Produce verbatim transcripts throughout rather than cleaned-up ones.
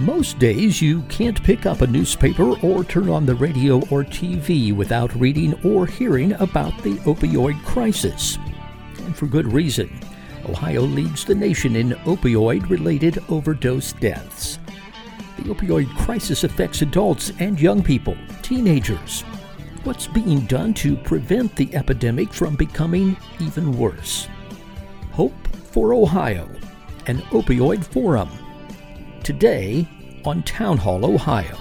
Most days you can't pick up a newspaper or turn on the radio or T V without reading or hearing about the opioid crisis. And for good reason. Ohio leads the nation in opioid-related overdose deaths. The opioid crisis affects adults and young people, teenagers. What's being done to prevent the epidemic from becoming even worse? Hope for Ohio, an opioid forum. Today on Town Hall Ohio.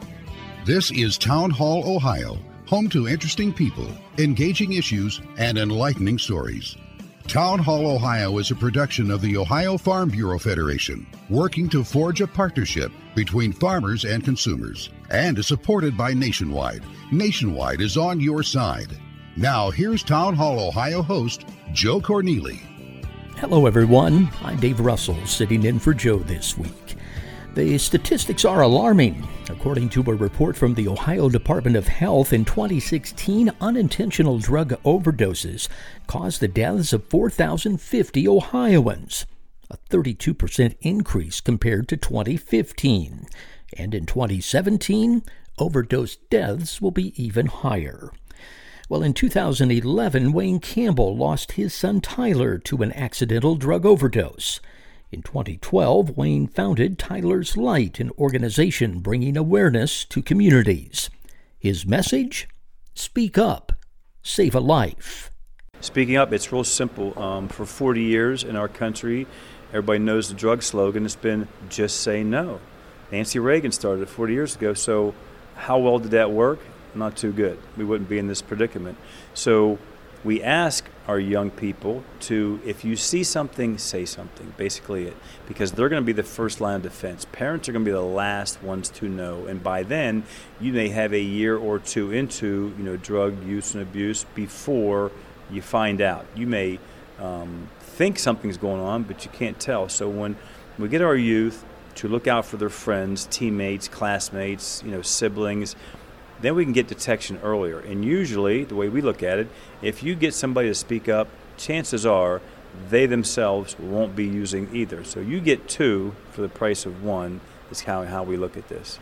This is Town Hall Ohio, home to interesting people, engaging issues, and enlightening stories. Town Hall Ohio is a production of the Ohio Farm Bureau Federation, working to forge a partnership between farmers and consumers, and is supported by Nationwide. Nationwide is on your side. Now, here's Town Hall Ohio host, Joe Corneli. Hello, everyone. I'm Dave Russell, sitting in for Joe this week. The statistics are alarming. According to a report from the Ohio Department of Health, in twenty sixteen, unintentional drug overdoses caused the deaths of four thousand fifty Ohioans, a thirty-two percent increase compared to twenty fifteen. And in twenty seventeen, overdose deaths will be even higher. Well, in two thousand eleven, Wayne Campbell lost his son Tyler to an accidental drug overdose. In twenty twelve, Wayne founded Tyler's Light, an organization bringing awareness to communities. His message? Speak up. Save a life. Speaking up, it's real simple. Um, for forty years in our country, everybody knows the drug slogan. It's been, just say no. Nancy Reagan started it forty years ago, so how well did that work? Not too good. We wouldn't be in this predicament. So we ask our young people to, if you see something, say something, basically it, because they're going to be the first line of defense. Parents are going to be the last ones to know, and by then you may have a year or two into, you know, drug use and abuse before you find out. You may um, think something's going on, but you can't tell. So when we get our youth to look out for their friends, teammates, classmates, you know, siblings, then we can get detection earlier. And usually, the way we look at it, if you get somebody to speak up, chances are they themselves won't be using either. So you get two for the price of one is how, how we look at this.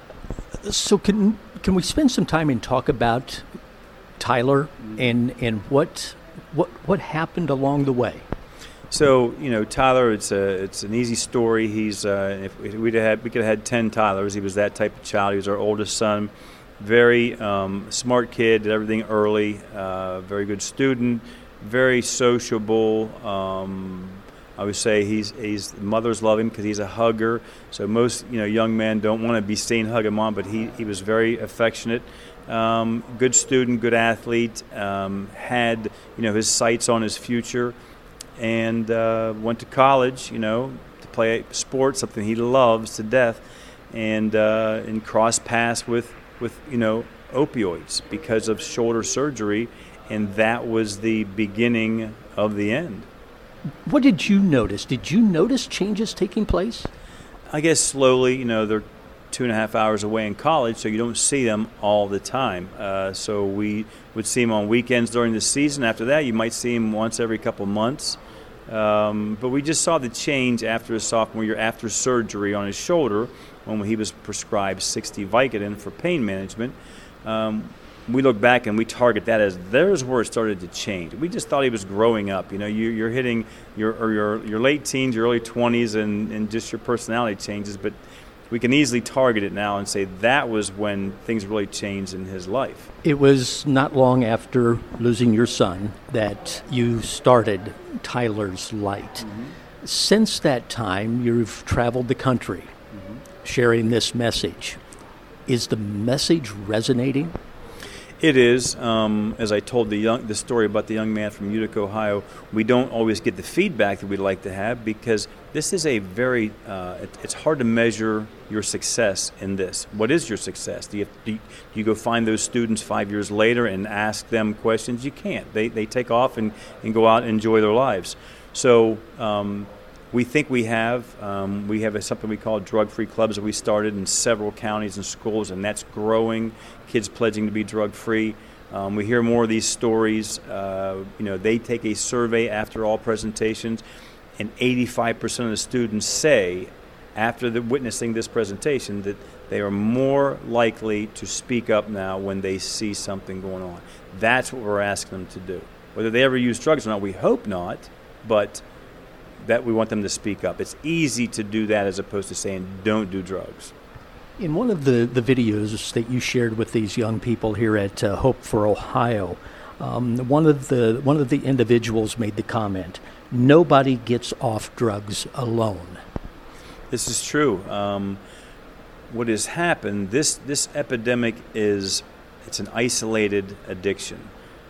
So can can we spend some time and talk about Tyler and and what what what happened along the way? So, you know, Tyler, it's a it's an easy story. He's uh, if we'd had we could have had ten Tylers. He was that type of child. He was our oldest son. Very um, smart kid, did everything early, uh, very good student, very sociable. Um, I would say he's he's mothers love him because he's a hugger. So most you know young men don't want to be seen hugging mom, but he, he was very affectionate. Um, good student, good athlete. Um, had you know his sights on his future, and uh, went to college. You know to play sports, something he loves to death, and uh, and cross paths with. with, you know, opioids because of shoulder surgery, and that was the beginning of the end. What did you notice? Did you notice changes taking place? I guess slowly, you know, they're two and a half hours away in college, so you don't see them all the time. Uh, so we would see them on weekends during the season. After that, you might see them once every couple months. Um, but we just saw the change after his sophomore year, after surgery on his shoulder, when he was prescribed sixty Vicodin for pain management. Um, we look back and we target that as there's where it started to change. We just thought he was growing up. You know, you, you're hitting your or your your late teens, your early twenties, and, and just your personality changes. But we can easily target it now and say that was when things really changed in his life. It was not long after losing your son that you started Tyler's Light. Mm-hmm. Since that time, you've traveled the country mm-hmm. sharing this message. Is the message resonating? It is. Um, as I told the young the story about the young man from Utica, Ohio, we don't always get the feedback that we'd like to have because this is a very, uh, it, it's hard to measure your success in this. What is your success? Do you, have, do you, do you go find those students five years later and ask them questions? You can't. They they take off and, and go out and enjoy their lives. So um, we think we have. Um, we have a, something we call drug-free clubs that we started in several counties and schools, and that's growing. Kids pledging to be drug-free. Um, we hear more of these stories. Uh, you know, they take a survey after all presentations, and eighty-five percent of the students say after the witnessing this presentation, that they are more likely to speak up now when they see something going on. That's what we're asking them to do. Whether they ever use drugs or not, we hope not, but that we want them to speak up. It's easy to do that as opposed to saying don't do drugs. In one of the, the videos that you shared with these young people here at uh, Hope for Ohio, um, one of the one of the individuals made the comment, "Nobody gets off drugs alone." This is true. Um, what has happened, this this epidemic is, it's an isolated addiction.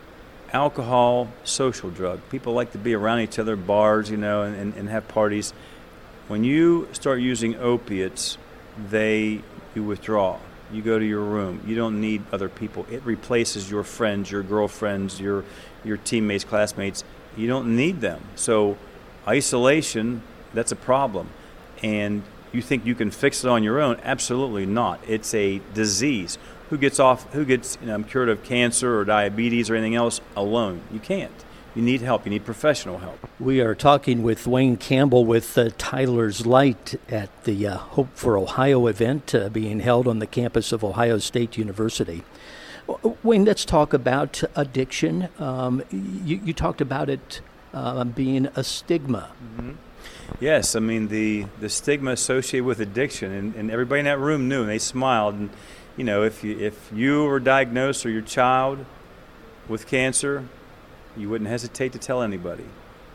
Alcohol, social drug. People like to be around each other, bars, you know, and, and have parties. When you start using opiates, they you withdraw. You go to your room. You don't need other people. It replaces your friends, your girlfriends, your your teammates, classmates. You don't need them. So isolation, that's a problem. And you think you can fix it on your own? Absolutely not. It's a disease. Who gets off? Who gets you know, cured of cancer or diabetes or anything else alone? You can't. You need help. You need professional help. We are talking with Wayne Campbell with uh, Tyler's Light at the uh, Hope for Ohio event uh, being held on the campus of Ohio State University. Wayne, let's talk about addiction. Um, you, you talked about it uh, being a stigma. Mm-hmm. Yes, I mean the, the stigma associated with addiction, and, and everybody in that room knew, and they smiled. And you know, if you if you were diagnosed or your child with cancer, you wouldn't hesitate to tell anybody.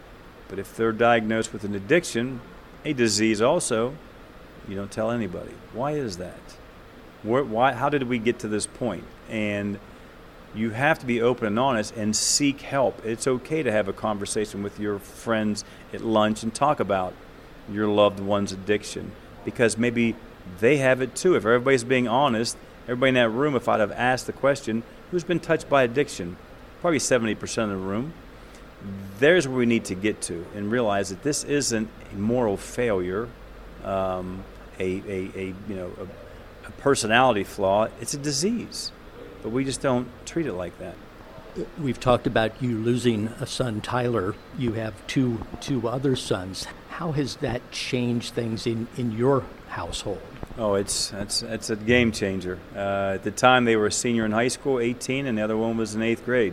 But if they're diagnosed with an addiction, a disease also, you don't tell anybody. Why is that? Where, why? How did we get to this point? And you have to be open and honest and seek help. It's okay to have a conversation with your friends at lunch and talk about your loved one's addiction, because maybe they have it too. If everybody's being honest, everybody in that room, if I'd have asked the question, who's been touched by addiction? Probably seventy percent of the room. There's where we need to get to and realize that this isn't a moral failure, um, a, a, a you know a, a personality flaw. It's a disease, but we just don't treat it like that. We've talked about you losing a son, Tyler. You have two two other sons. How has that changed things in, in your household? Oh, it's it's it's a game changer. Uh, at the time, they were a senior in high school, eighteen, and the other one was in eighth grade.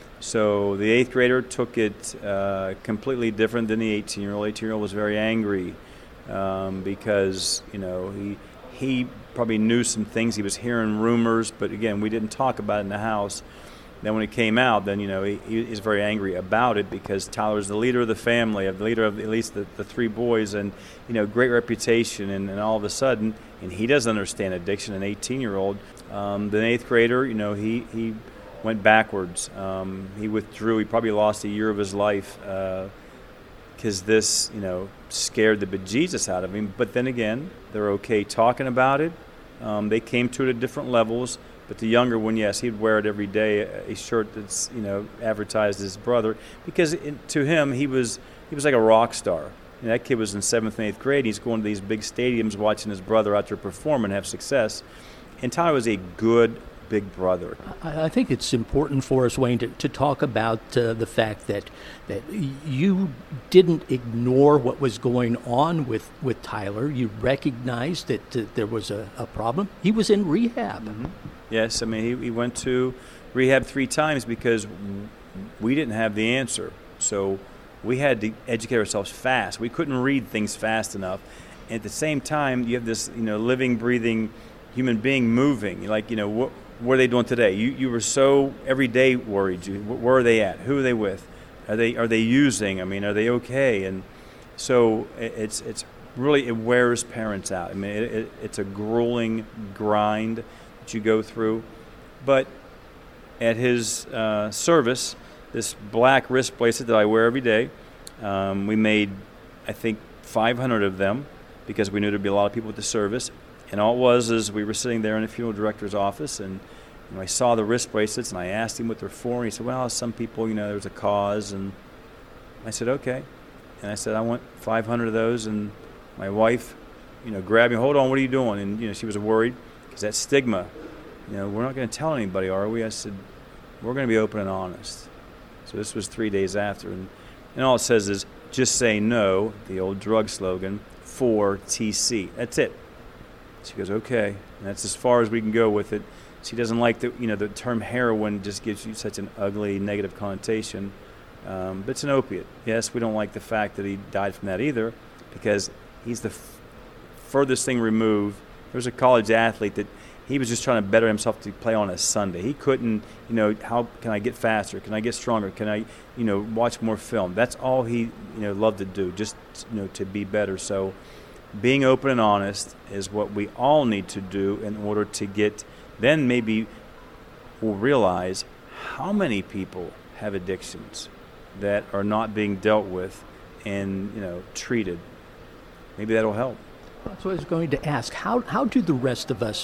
So the eighth grader took it uh, completely different than the eighteen-year-old. eighteen-year-old was very angry um, because you know he he probably knew some things. He was hearing rumors, but again, we didn't talk about it in the house. Then when it came out, then you know he, he is very angry about it because Tyler's the leader of the family, the leader of at least the, the three boys, and you know great reputation, and, and all of a sudden, and he doesn't understand addiction. An eighteen-year-old, um, the eighth grader, you know he he went backwards. Um, he withdrew. He probably lost a year of his life because uh, this you know scared the bejesus out of him. But then again, they're okay talking about it. Um, they came to it at different levels. But the younger one, yes, he'd wear it every day, a shirt that's, you know, advertised as his brother, because it, to him, he was he was like a rock star. And that kid was in seventh and eighth grade. He's going to these big stadiums watching his brother out there perform and have success. And Tyler was a good big brother. I, I think it's important for us, Wayne, to, to talk about uh, the fact that that you didn't ignore what was going on with, with Tyler. You recognized that uh, there was a, a problem. He was in rehab. Mm-hmm. Yes, I mean, he, he went to rehab three times because we didn't have the answer. So we had to educate ourselves fast. We couldn't read things fast enough. And at the same time, you have this, you know, living, breathing human being moving. Like, you know, what, what are they doing today? You you were so every day worried. You, where are they at? Who are they with? Are they are they using? I mean, are they okay? And so it's it's really, it wears parents out. I mean, it, it, it's a grueling grind that you go through. But at his uh, service, this black wrist bracelet that I wear every day, um, we made, I think, five hundred of them because we knew there'd be a lot of people at the service. And all it was is we were sitting there in the funeral director's office, and you know, I saw the wrist bracelets, and I asked him what they're for, and he said, well, some people, you know, there's a cause. And I said, okay. And I said, I want five hundred of those. And my wife, you know, grabbed me, hold on, what are you doing? And, you know, she was worried because that stigma, you know, we're not going to tell anybody, are we? I said, we're going to be open and honest. So this was three days after. And, and all it says is, just say no, the old drug slogan, four T C. That's it. She goes, okay. And that's as far as we can go with it. She doesn't like the, you know, the term heroin just gives you such an ugly negative connotation. Um, but it's an opiate. Yes, we don't like the fact that he died from that either, because he's the f- furthest thing removed. There was a college athlete that he was just trying to better himself to play on a Sunday. He couldn't, you know, how can I get faster? Can I get stronger? Can I, you know, watch more film? That's all he, you know, loved to do, just, you know, to be better. So being open and honest is what we all need to do in order to get, then maybe we'll realize how many people have addictions that are not being dealt with and, you know, treated. Maybe that'll help. That's what I was going to ask. How how do the rest of us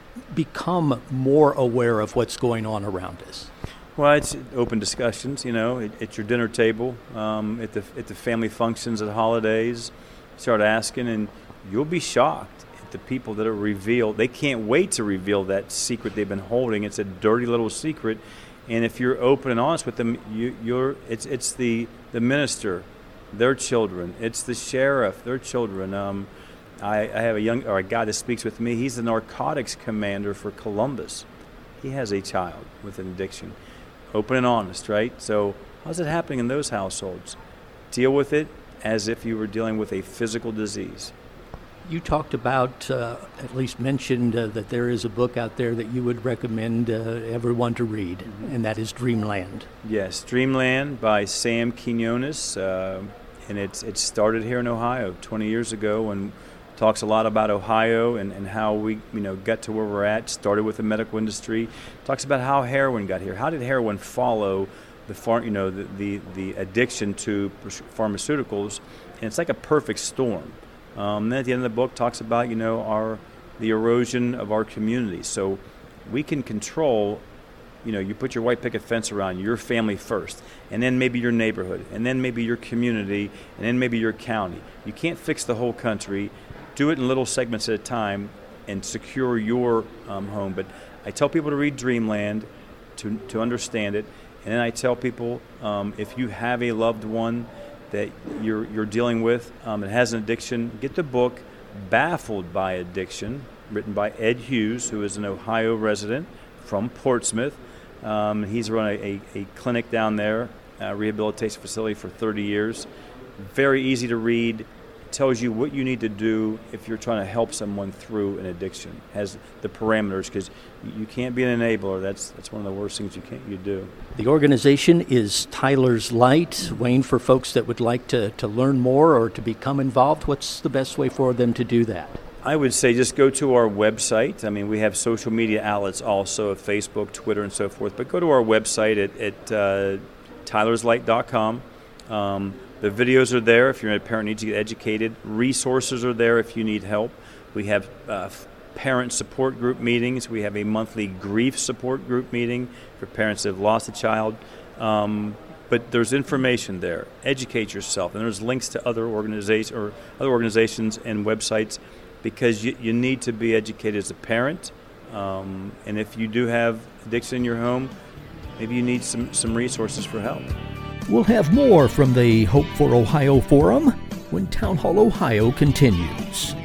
become more aware of what's going on around us? Well, it's open discussions, you know, at, at your dinner table, um, at the at the family functions, at holidays. Start asking, and you'll be shocked at the people that are revealed. They can't wait to reveal that secret they've been holding. It's a dirty little secret, and if you're open and honest with them, you, you're it's it's the the minister, their children. It's the sheriff, their children. Um, I, I have a young or a guy that speaks with me. He's the narcotics commander for Columbus. He has a child with an addiction. Open and honest, right? So how's it happening in those households? Deal with it as if you were dealing with a physical disease. You talked about, uh, at least mentioned, uh, that there is a book out there that you would recommend uh, everyone to read, mm-hmm. and that is Dreamland. Yes, Dreamland by Sam Quinones, uh, and it's it started here in Ohio twenty years ago, and talks a lot about Ohio and, and how we, you know, got to where we're at. Started with the medical industry. Talks about how heroin got here. How did heroin follow the far, you know, the, the, the addiction to pharmaceuticals? And it's like a perfect storm. Um, then at the end of the book talks about, you know, our the erosion of our communities. So we can control, you know, you put your white picket fence around your family first, and then maybe your neighborhood, and then maybe your community, and then maybe your county. You can't fix the whole country. Do it in little segments at a time and secure your um, home. But I tell people to read Dreamland to to understand it. And then I tell people, um, if you have a loved one that you're you're dealing with um, that has an addiction, get the book Baffled by Addiction, written by Ed Hughes, who is an Ohio resident from Portsmouth. Um, he's run a, a, a clinic down there, a rehabilitation facility for thirty years. Very easy to read. Tells you what you need to do if you're trying to help someone through an addiction. Has the parameters, because you can't be an enabler. That's that's one of the worst things you can't you do. The organization is Tyler's Light. Wayne, for folks that would like to, to learn more or to become involved, what's the best way for them to do that? I would say just go to our website. I mean, we have social media outlets also, Facebook, Twitter, and so forth. But go to our website at, at uh, tylers light dot com. Um, The videos are there if you're a parent needs to get educated. Resources are there if you need help. We have uh, parent support group meetings. We have a monthly grief support group meeting for parents that have lost a child. Um, but there's information there. Educate yourself. And there's links to other organizations or other organizations and websites, because you, you need to be educated as a parent. Um, and if you do have addiction in your home, maybe you need some, some resources for help. We'll have more from the Hope for Ohio Forum when Town Hall Ohio continues.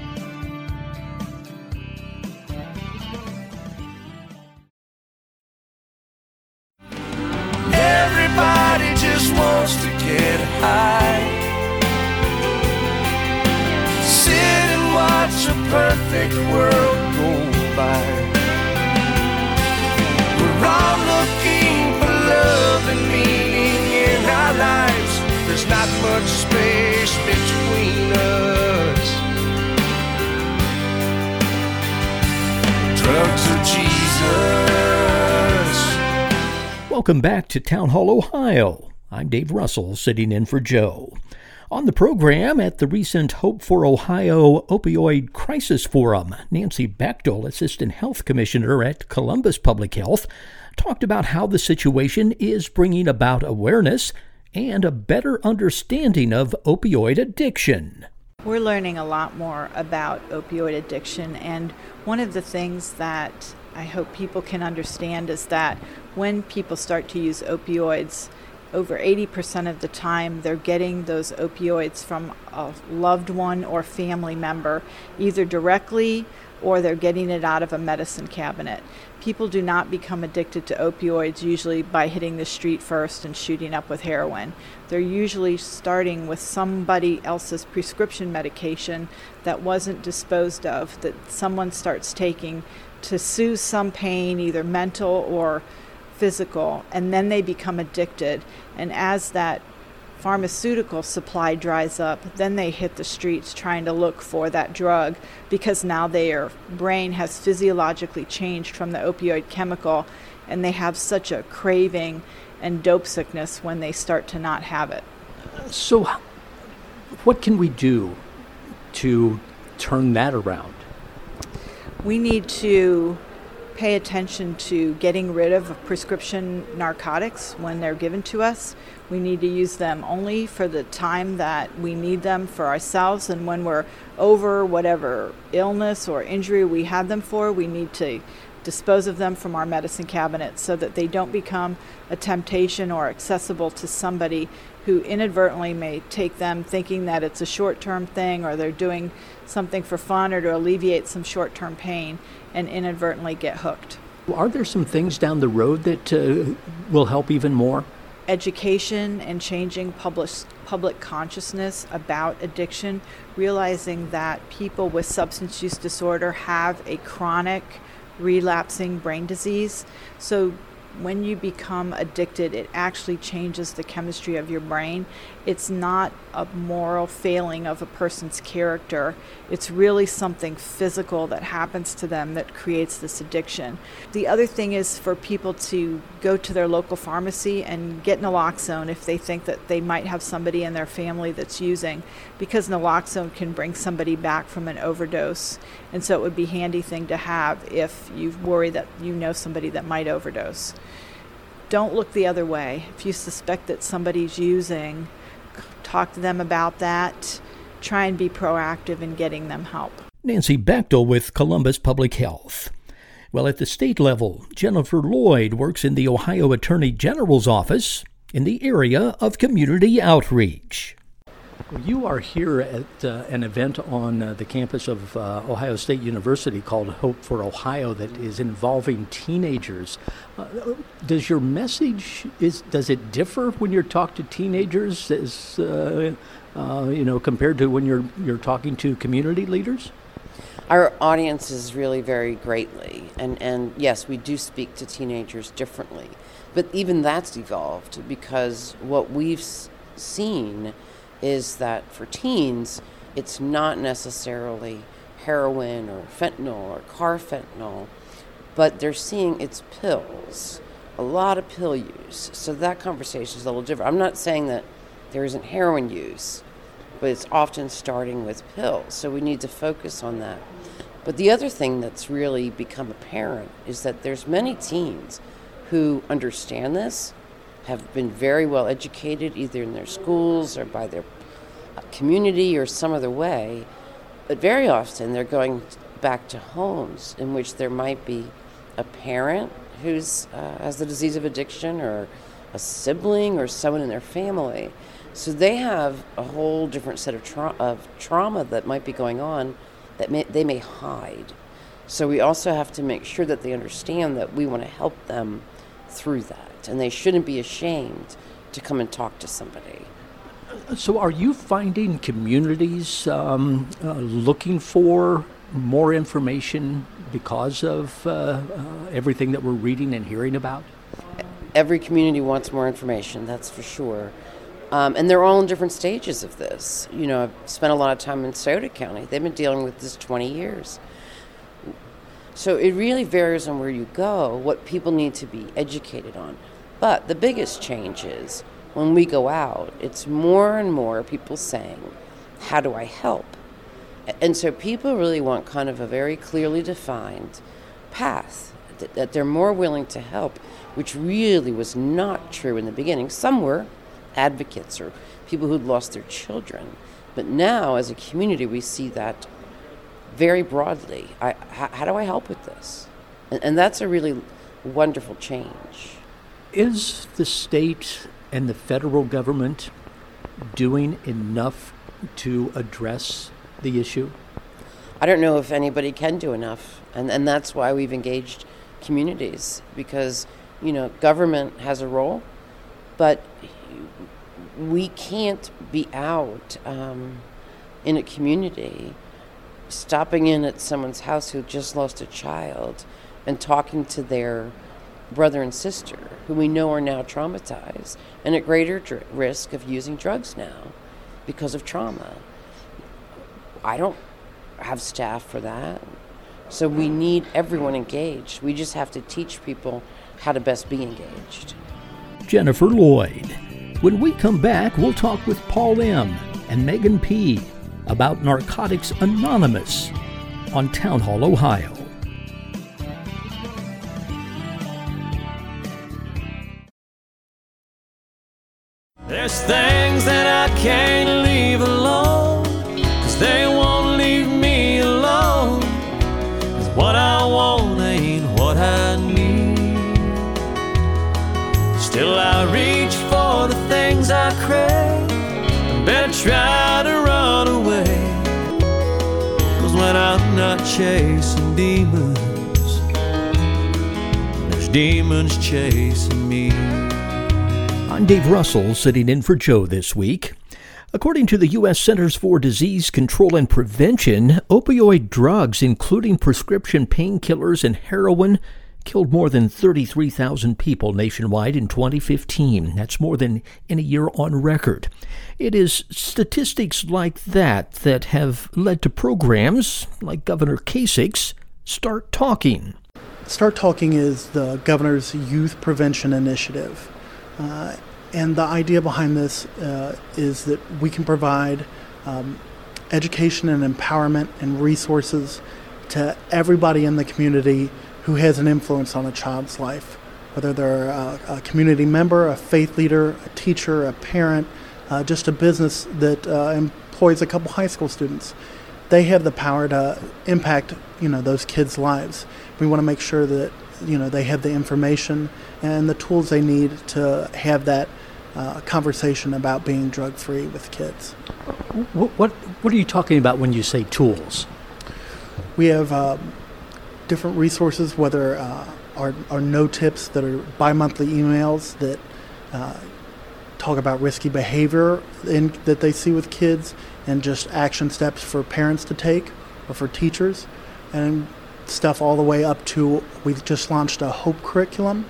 Everybody just wants to get high. Sit and watch a perfect world go by. We're all looking for love and meaning in our lives. There's not much space between us. Drugs or Jesus. Welcome back to Town Hall Ohio. I'm Dave Russell, sitting in for Joe. On the program at the recent Hope for Ohio Opioid Crisis Forum, Nancy Bechtel, Assistant Health Commissioner at Columbus Public Health, talked about how the situation is bringing about awareness and a better understanding of opioid addiction. We're learning a lot more about opioid addiction, and one of the things that I hope people can understand is that when people start to use opioids, over eighty percent of the time they're getting those opioids from a loved one or family member, either directly or they're getting it out of a medicine cabinet. People do not become addicted to opioids usually by hitting the street first and shooting up with heroin. They're usually starting with somebody else's prescription medication that wasn't disposed of, that someone starts taking to soothe some pain, either mental or physical, and then they become addicted. And as that pharmaceutical supply dries up, then they hit the streets trying to look for that drug, because now their brain has physiologically changed from the opioid chemical, and they have such a craving and dope sickness when they start to not have it. So what can we do to turn that around? We need to pay attention to getting rid of prescription narcotics when they're given to us. We need to use them only for the time that we need them for ourselves, and when we're over whatever illness or injury we have them for, we need to dispose of them from our medicine cabinet so that they don't become a temptation or accessible to somebody who inadvertently may take them thinking that it's a short-term thing, or they're doing something for fun or to alleviate some short-term pain, and inadvertently get hooked. Are there some things down the road that uh, will help even more? Education and changing public, public consciousness about addiction, realizing that people with substance use disorder have a chronic relapsing brain disease. So when you become addicted, it actually changes the chemistry of your brain. It's not a moral failing of a person's character. It's really something physical that happens to them that creates this addiction. The other thing is for people to go to their local pharmacy and get naloxone if they think that they might have somebody in their family that's using, because naloxone can bring somebody back from an overdose. And so it would be a handy thing to have if you worry that you know somebody that might overdose. Don't look the other way. If you suspect that somebody's using, talk to them about that. Try and be proactive in getting them help. Nancy Bechtel with Columbus Public Health. Well, at the state level, Jennifer Lloyd works in the Ohio Attorney General's office in the area of community outreach. You are here at uh, an event on uh, the campus of uh, Ohio State University called Hope for Ohio that is involving teenagers. Uh, does your message, is does it differ when you talk to teenagers as, uh, uh, you know, compared to when you're you're talking to community leaders? Our audiences really vary greatly, and, and yes, we do speak to teenagers differently, but even that's evolved because what we've s- seen is that for teens, it's not necessarily heroin or fentanyl or carfentanil, but they're seeing it's pills, a lot of pill use. So that conversation is a little different. I'm not saying that there isn't heroin use, but it's often starting with pills. So we need to focus on that. But the other thing that's really become apparent is that there's many teens who understand this, have been very well educated either in their schools or by their community or some other way, but very often they're going back to homes in which there might be a parent who's uh, has the disease of addiction, or a sibling or someone in their family. So they have a whole different set of, tra- of trauma that might be going on that may, they may hide. So we also have to make sure that they understand that we want to help them through that, and they shouldn't be ashamed to come and talk to somebody. So are you finding communities um, uh, looking for more information because of uh, uh, everything that we're reading and hearing about? Every community wants more information, that's for sure. Um, and they're all in different stages of this. You know, I've spent a lot of time in Sauter County. They've been dealing with this twenty years. So it really varies on where you go, what people need to be educated on. But the biggest change is when we go out, it's more and more people saying, how do I help? And so people really want kind of a very clearly defined path, that, that they're more willing to help, which really was not true in the beginning. Some were advocates or people who'd lost their children. But now, as a community, we see that very broadly. I, how, how do I help with this? And, and that's a really wonderful change. Is the state and the federal government doing enough to address the issue? I don't know if anybody can do enough, and, and that's why we've engaged communities, because, you know, government has a role, but we can't be out um, in a community, stopping in at someone's house who just lost a child and talking to their brother and sister, who we know are now traumatized and at greater dr- risk of using drugs now because of trauma. I don't have staff for that. So we need everyone engaged. We just have to teach people how to best be engaged. Jennifer Lloyd. When we come back, we'll talk with Paul M. and Megan P. about Narcotics Anonymous on Town Hall, Ohio. There's things that I can't leave alone, 'cause they won't leave me alone. 'Cause what I want ain't what I need. Still I reach for the things I crave, I better try to run away. 'Cause when I'm not chasing demons, there's demons chasing me. I'm Dave Russell, sitting in for Joe this week. According to the U S Centers for Disease Control and Prevention, opioid drugs, including prescription painkillers and heroin, killed more than thirty-three thousand people nationwide in twenty fifteen. That's more than any year on record. It is statistics like that that have led to programs like Governor Kasich's Start Talking. Start Talking is the governor's youth prevention initiative. Uh, and the idea behind this uh, is that we can provide um, education and empowerment and resources to everybody in the community who has an influence on a child's life, whether they're a, a community member, a faith leader, a teacher, a parent, uh, just a business that uh, employs a couple high school students. They have the power to impact, you know, those kids' lives. We want to make sure that, you know, they have the information and the tools they need to have that uh, conversation about being drug-free with kids. What, what what are you talking about when you say tools? We have uh, different resources, whether uh, our, our no tips that are bi-monthly emails that uh, talk about risky behavior in, that they see with kids, and just action steps for parents to take or for teachers, and stuff all the way up to, we've just launched a HOPE curriculum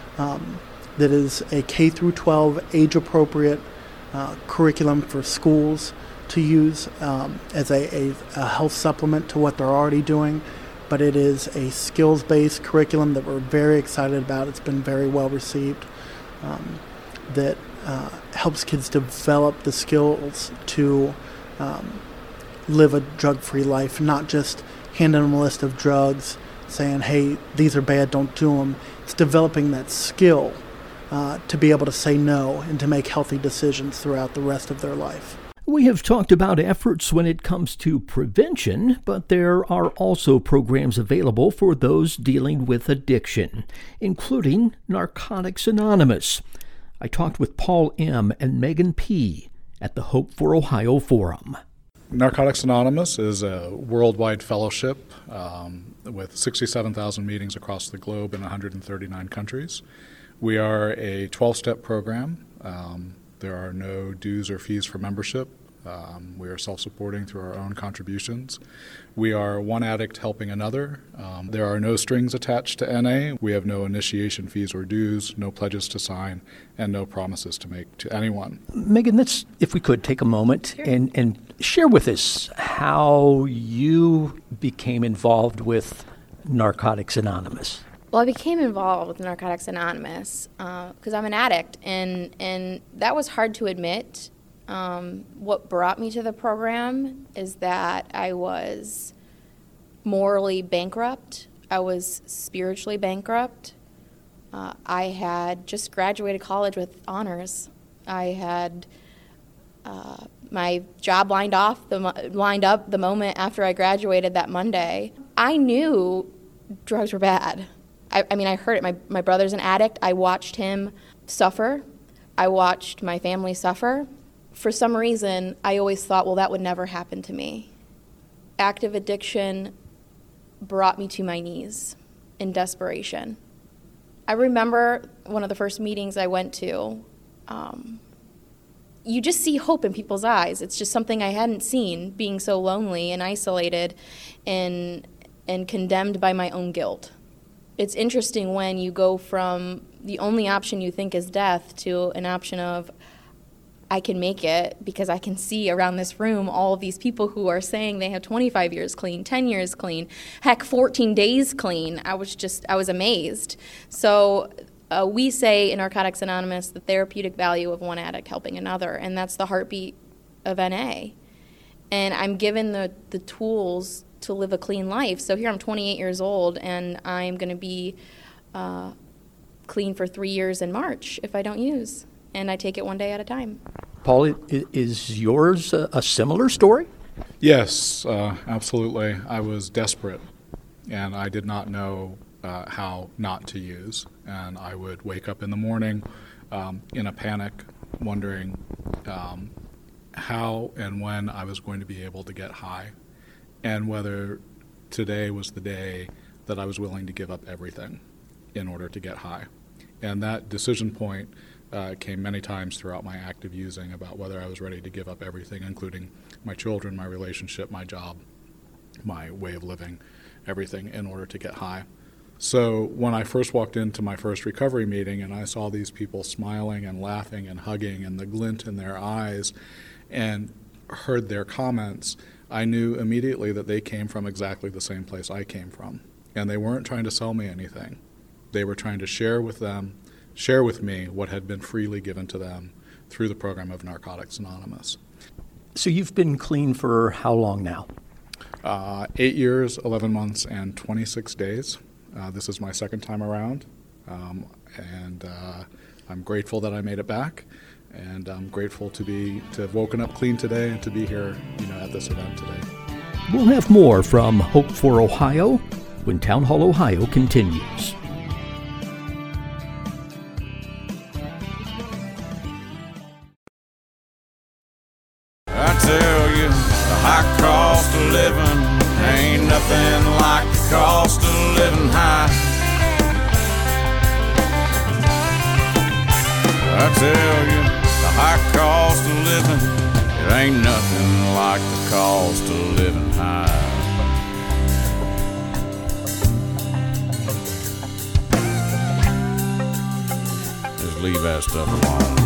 um, that is a K through twelve age-appropriate uh, curriculum for schools to use um, as a, a, a health supplement to what they're already doing. But it is a skills-based curriculum that we're very excited about. It's been very well received. Um, that uh, helps kids develop the skills to um, live a drug-free life, not just handing them a list of drugs, saying, hey, these are bad, don't do them. It's developing that skill uh, to be able to say no and to make healthy decisions throughout the rest of their life. We have talked about efforts when it comes to prevention, but there are also programs available for those dealing with addiction, including Narcotics Anonymous. I talked with Paul M. and Megan P. at the Hope for Ohio Forum. Narcotics Anonymous is a worldwide fellowship um, with sixty-seven thousand meetings across the globe in one hundred thirty-nine countries. We are a twelve-step program. Um, there are no dues or fees for membership. Um, we are self-supporting through our own contributions. We are one addict helping another. Um, there are no strings attached to N A. We have no initiation fees or dues, no pledges to sign, and no promises to make to anyone. Megan, let's, if we could, take a moment sure. and, and share with us how you became involved with Narcotics Anonymous. Well, I became involved with Narcotics Anonymous because uh, I'm an addict, and, and that was hard to admit. Um, what brought me to the program is that I was morally bankrupt. I was spiritually bankrupt. Uh, I had just graduated college with honors. I had uh, my job lined off, the lined up the moment after I graduated that Monday. I knew drugs were bad. I, I mean, I heard it. My my brother's an addict. I watched him suffer I watched my family suffer. For some reason, I always thought, well, that would never happen to me. Active addiction brought me to my knees in desperation. I remember one of the first meetings I went to, um, you just see hope in people's eyes. It's just something I hadn't seen, being so lonely and isolated and, and condemned by my own guilt. It's interesting when you go from the only option you think is death to an option of, I can make it because I can see around this room all of these people who are saying they have twenty-five years clean, ten years clean, heck, fourteen days clean. I was just, I was amazed. So uh, we say in Narcotics Anonymous the therapeutic value of one addict helping another, and that's the heartbeat of N A. And I'm given the, the tools to live a clean life. So here I'm twenty-eight years old, and I'm going to be uh, clean for three years in March if I don't use. And I take it one day at a time. Paul, is yours a, a similar story? Yes, uh, absolutely. I was desperate, and I did not know uh, how not to use. And I would wake up in the morning um, in a panic, wondering um, how and when I was going to be able to get high, and whether today was the day that I was willing to give up everything in order to get high. And that decision point Uh, came many times throughout my active using about whether I was ready to give up everything, including my children, my relationship, my job, my way of living, everything in order to get high. So when I first walked into my first recovery meeting and I saw these people smiling and laughing and hugging and the glint in their eyes and heard their comments, I knew immediately that they came from exactly the same place I came from. And they weren't trying to sell me anything. They were trying to share with them share with me what had been freely given to them through the program of Narcotics Anonymous. So you've been clean for how long now? Uh, eight years, eleven months, and twenty-six days. Uh, this is my second time around, um, and uh, I'm grateful that I made it back, and I'm grateful to be to have woken up clean today and to be here, you know, at this event today. We'll have more from Hope for Ohio when Town Hall Ohio continues. Tell you, the high cost of living ain't nothing like the cost of living high. I tell you, the high cost of living, it ain't nothing like the cost of living high. Just leave that stuff alone.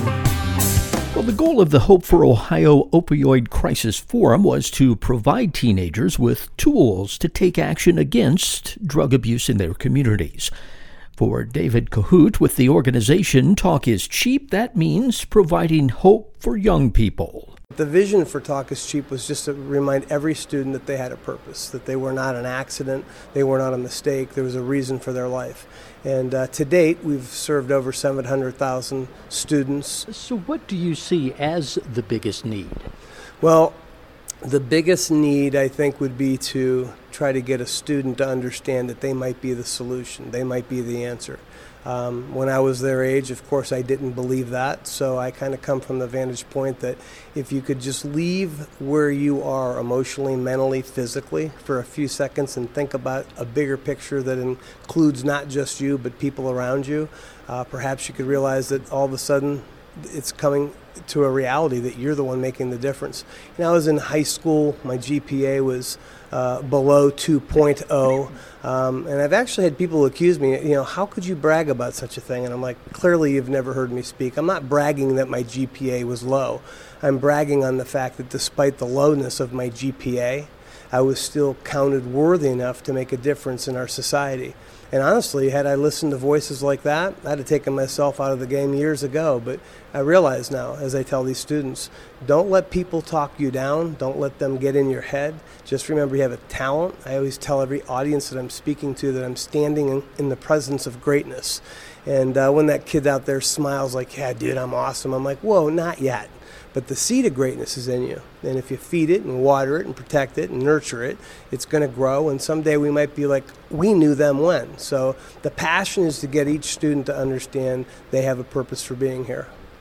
Well, the goal of the Hope for Ohio Opioid Crisis Forum was to provide teenagers with tools to take action against drug abuse in their communities. For David Cahoot with the organization Talk is Cheap, that means providing hope for young people. The vision for Talk is Cheap was just to remind every student that they had a purpose, that they were not an accident, they were not a mistake, there was a reason for their life. And uh, to date, we've served over seven hundred thousand students. So what do you see as the biggest need? Well, the biggest need, I think, would be to try to get a student to understand that they might be the solution, they might be the answer. Um, when I was their age, of course, I didn't believe that, so I kind of come from the vantage point that if you could just leave where you are emotionally, mentally, physically for a few seconds and think about a bigger picture that includes not just you but people around you, uh, perhaps you could realize that all of a sudden it's coming to a reality that you're the one making the difference. You know, I was in high school, my G P A was uh, below two point oh, um, and I've actually had people accuse me, you know, how could you brag about such a thing? And I'm like, clearly you've never heard me speak. I'm not bragging that my G P A was low. I'm bragging on the fact that despite the lowness of my G P A, I was still counted worthy enough to make a difference in our society. And honestly, had I listened to voices like that, I'd have taken myself out of the game years ago. But I realize now, as I tell these students, don't let people talk you down. Don't let them get in your head. Just remember you have a talent. I always tell every audience that I'm speaking to that I'm standing in, in the presence of greatness. And uh, when that kid out there smiles like, yeah, dude, I'm awesome, I'm like, whoa, not yet. But the seed of greatness is in you. And if you feed it and water it and protect it and nurture it, it's going to grow. And someday we might be like, we knew them when. So the passion is to get each student to understand they have a purpose for being here.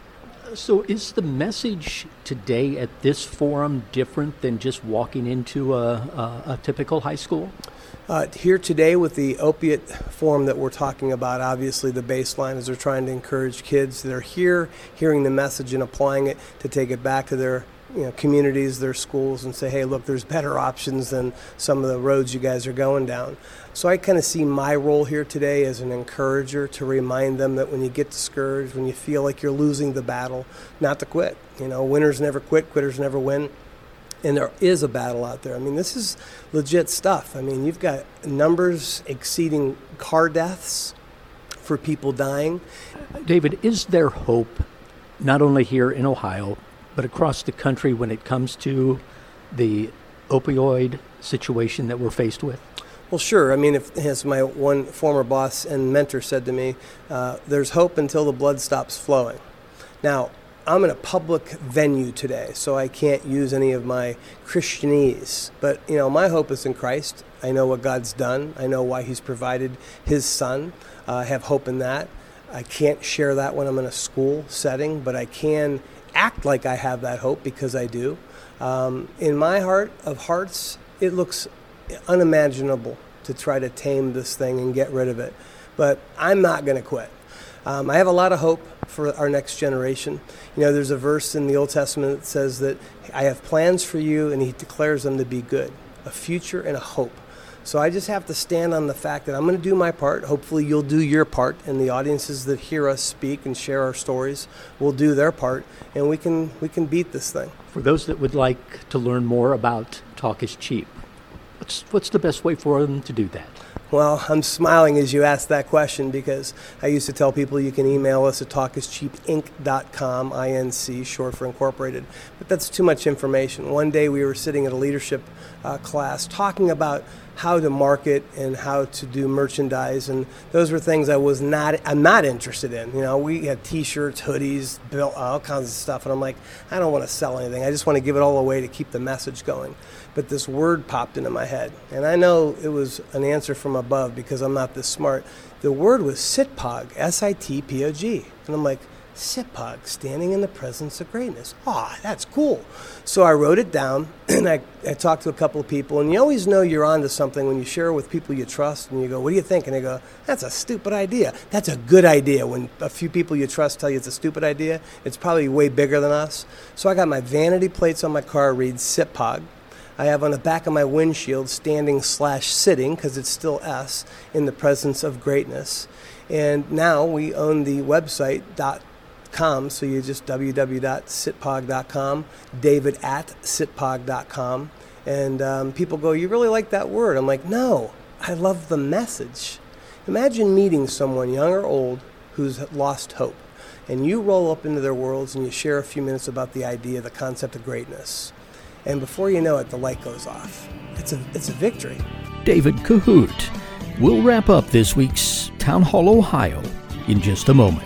So is the message today at this forum different than just walking into a, a, a typical high school? Uh, here today with the opiate forum that we're talking about, obviously the baseline is they're trying to encourage kids that are here, hearing the message and applying it to take it back to their you know, communities, their schools, and say, hey, look, there's better options than some of the roads you guys are going down. So I kind of see my role here today as an encourager to remind them that when you get discouraged, when you feel like you're losing the battle, not to quit. You know, winners never quit, quitters never win. And there is a battle out there. I mean, this is legit stuff. I mean, you've got numbers exceeding car deaths for people dying. David, is there hope, not only here in Ohio, but across the country when it comes to the opioid situation that we're faced with? Well, sure. I mean, if, as my one former boss and mentor said to me, uh, there's hope until the blood stops flowing. Now, I'm in a public venue today, so I can't use any of my Christianese. But, you know, my hope is in Christ. I know what God's done. I know why he's provided his son. Uh, I have hope in that. I can't share that when I'm in a school setting, but I can act like I have that hope because I do. Um, in my heart of hearts, it looks unimaginable to try to tame this thing and get rid of it. But I'm not going to quit. Um, I have a lot of hope for our next generation. You know, there's a verse in the Old Testament that says that I have plans for you, and he declares them to be good, a future and a hope. So I just have to stand on the fact that I'm going to do my part. Hopefully you'll do your part, and the audiences that hear us speak and share our stories will do their part, and we can we can beat this thing. For those that would like to learn more about Talk is Cheap, what's what's the best way for them to do that? Well, I'm smiling as you ask that question because I used to tell people you can email us at talk is cheap inc dot com, I N C, short for Incorporated. But that's too much information. One day we were sitting at a leadership uh, class talking about how to market and how to do merchandise, and those were things I was not, I'm not interested in. You know, we had T-shirts, hoodies, bill, all kinds of stuff, and I'm like, I don't want to sell anything. I just want to give it all away to keep the message going. But this word popped into my head, and I know it was an answer from above because I'm not this smart. The word was Sitpog, S I T P O G, and I'm like, Sitpog, standing in the presence of greatness. Ah, oh, that's cool. So I wrote it down, and I, I talked to a couple of people, and you always know you're onto something when you share with people you trust, and you go, what do you think? And they go, that's a stupid idea. That's a good idea. When a few people you trust tell you it's a stupid idea, it's probably way bigger than us. So I got my vanity plates on my car, reads Sitpog. I have on the back of my windshield standing slash sitting, because it's still S, in the presence of greatness. And now we own the website dot com, so you just w w w dot sitpog dot com, david at sitpog dot com. And um, people go, you really like that word? I'm like, no, I love the message. Imagine meeting someone, young or old, who's lost hope. And you roll up into their worlds and you share a few minutes about the idea, the concept of greatness. And before you know it, the light goes off. It's a it's a victory. David Cahoot. We'll wrap up this week's Town Hall Ohio in just a moment.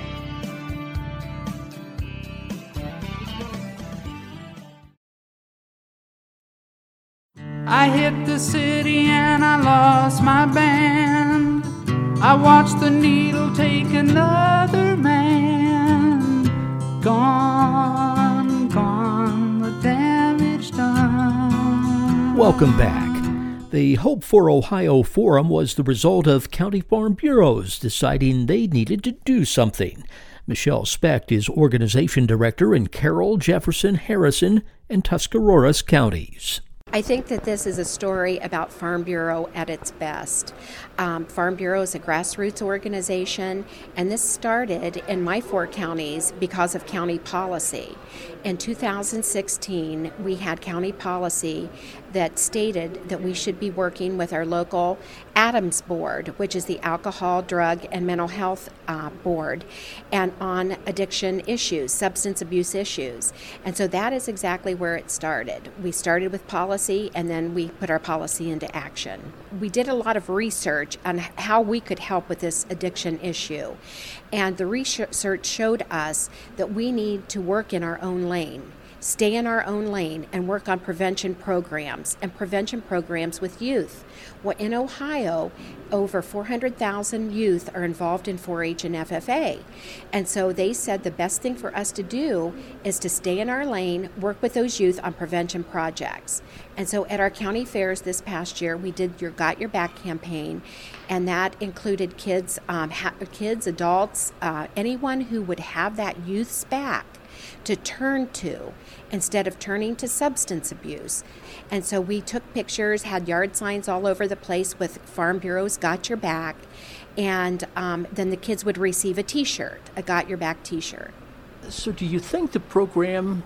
I hit the city and I lost my band. I watched the needle take another man. Gone, gone, the damage done. Welcome back. The Hope for Ohio Forum was the result of county farm bureaus deciding they needed to do something. Michelle Specht is organization director in Carroll, Jefferson, Harrison, and Tuscaroras counties. I think that this is a story about Farm Bureau at its best. Um, Farm Bureau is a grassroots organization, and this started in my four counties because of county policy. In two thousand sixteen, we had county policy that stated that we should be working with our local ADAMS board, which is the Alcohol, Drug, and Mental Health uh, Board, and on addiction issues, substance abuse issues. And so that is exactly where it started. We started with policy, and then we put our policy into action. We did a lot of research on how we could help with this addiction issue. And the research showed us that we need to work in our own lane. stay in our own lane and work on prevention programs and prevention programs with youth. Well, in Ohio, over four hundred thousand youth are involved in four H and F F A. And so they said the best thing for us to do is to stay in our lane, work with those youth on prevention projects. And so at our county fairs this past year, we did your Got Your Back campaign, and that included kids, um, ha- kids, adults, uh, anyone who would have that youth's back to turn to instead of turning to substance abuse. And so we took pictures, had yard signs all over the place with Farm Bureau's Got Your Back, and um, then the kids would receive a t-shirt, a Got Your Back t-shirt. So do you think the program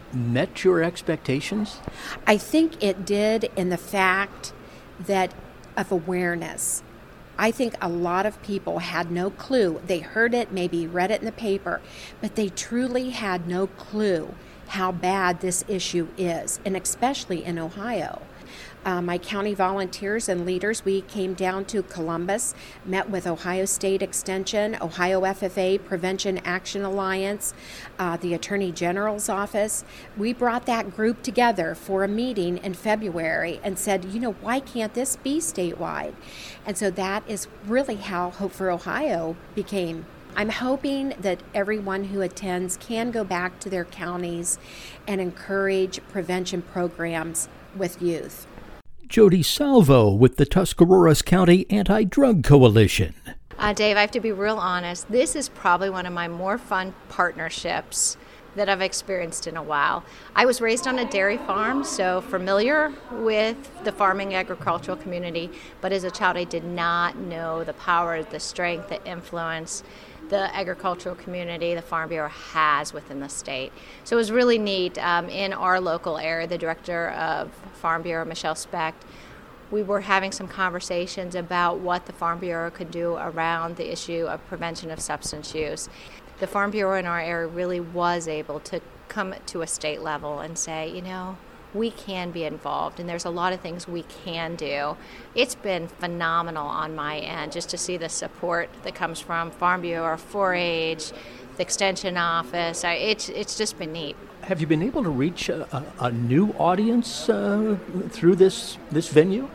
met your expectations? I think it did, in the fact that of awareness. I think a lot of people had no clue. They heard it, maybe read it in the paper, but they truly had no clue how bad this issue is, and especially in Ohio. Uh, my county volunteers and leaders, we came down to Columbus, met with Ohio State Extension, Ohio F F A, Prevention Action Alliance, uh, the Attorney General's office. We brought that group together for a meeting in February and said, you know, why can't this be statewide? And so that is really how Hope for Ohio became. I'm hoping that everyone who attends can go back to their counties and encourage prevention programs with youth. Jody Salvo with the Tuscarawas County Anti-Drug Coalition. Uh, Dave, I have to be real honest. This is probably one of my more fun partnerships that I've experienced in a while. I was raised on a dairy farm, so familiar with the farming agricultural community, but as a child I did not know the power, the strength, the influence the agricultural community, the Farm Bureau has within the state. So it was really neat. Um, in our local area, the director of Farm Bureau, Michelle Specht, we were having some conversations about what the Farm Bureau could do around the issue of prevention of substance use. The Farm Bureau in our area really was able to come to a state level and say, you know, we can be involved, and there's a lot of things we can do. It's been phenomenal on my end just to see the support that comes from Farm Bureau, four H, the Extension Office. I, it's, it's just been neat. Have you been able to reach a, a, a new audience uh, through this, this venue?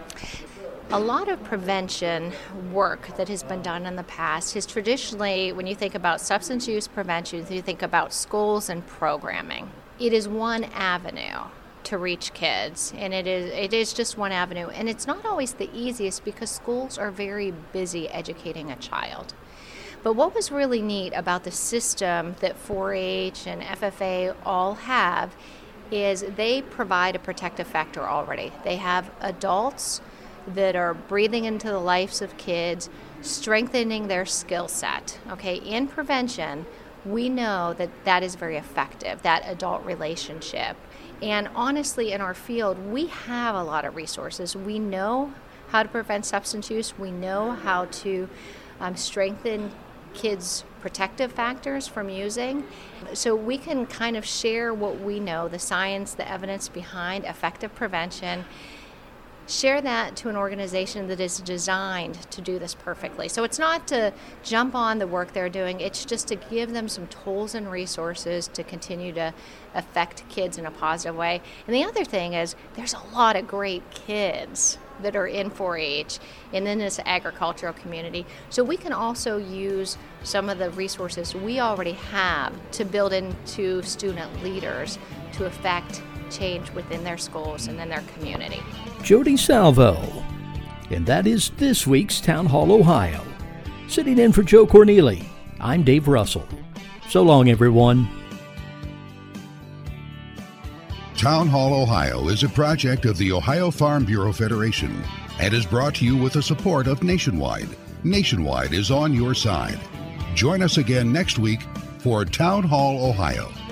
A lot of prevention work that has been done in the past has traditionally, when you think about substance use prevention, you think about schools and programming. It is one avenue to reach kids, and it is it is just one avenue, and it's not always the easiest because schools are very busy educating a child. But what was really neat about the system that four H and F F A all have is they provide a protective factor already. They have adults that are breathing into the lives of kids, strengthening their skill set. Okay, in prevention, we know that that is very effective, that adult relationship. And honestly, in our field, we have a lot of resources. We know how to prevent substance use. We know how to um, strengthen kids' protective factors from using. So we can kind of share what we know, the science, the evidence behind effective prevention, share that to an organization that is designed to do this perfectly. So it's not to jump on the work they're doing, it's just to give them some tools and resources to continue to affect kids in a positive way. And the other thing is there's a lot of great kids that are in four H and in this agricultural community. So we can also use some of the resources we already have to build into student leaders to affect change within their schools and in their community. Jody Salvo. And that is this week's Town Hall Ohio. Sitting in for Joe Corneli, I'm Dave Russell. So long, everyone. Town Hall Ohio is a project of the Ohio Farm Bureau Federation and is brought to you with the support of Nationwide. Nationwide is on your side. Join us again next week for Town Hall Ohio.